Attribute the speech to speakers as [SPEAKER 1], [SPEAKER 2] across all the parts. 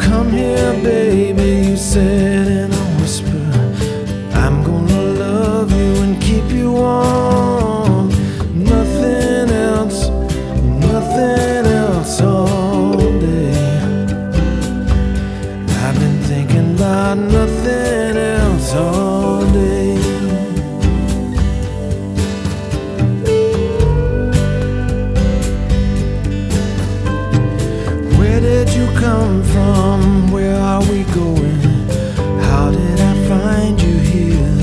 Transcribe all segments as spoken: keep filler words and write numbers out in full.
[SPEAKER 1] Come here, baby, you said in a whisper. I'm gonna love you and keep you warm. Nothing else, nothing else all day. I've been thinking about nothing else all day. Where did you come from? Where are we going? How did I find you here?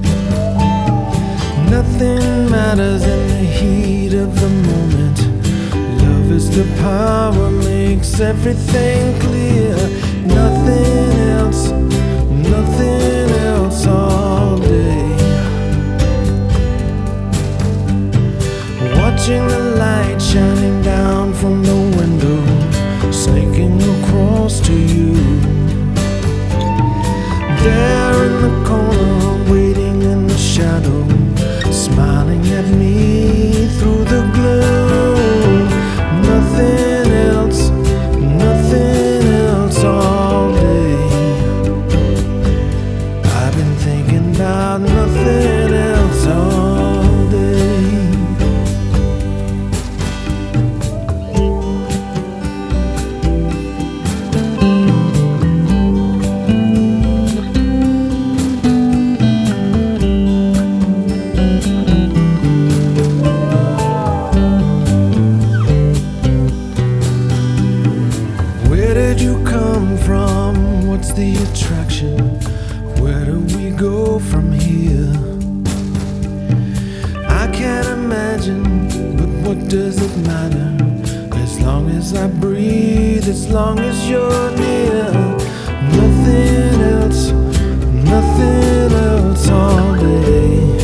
[SPEAKER 1] Nothing matters in the heat of the moment. Love is the power, makes everything clear. Nothing else, nothing else all day. Watching the light shining down from the window, snaking across to you. There in the corner, waiting in the shadow, smiling at me through the gloom. Nothing else, nothing else all day. I've been thinking about nothing else all day. Where did you come from? What's the attraction? Where do we go from here? I can't imagine, but what does it matter? As long as I breathe, as long as you're near. Nothing else, nothing else all day.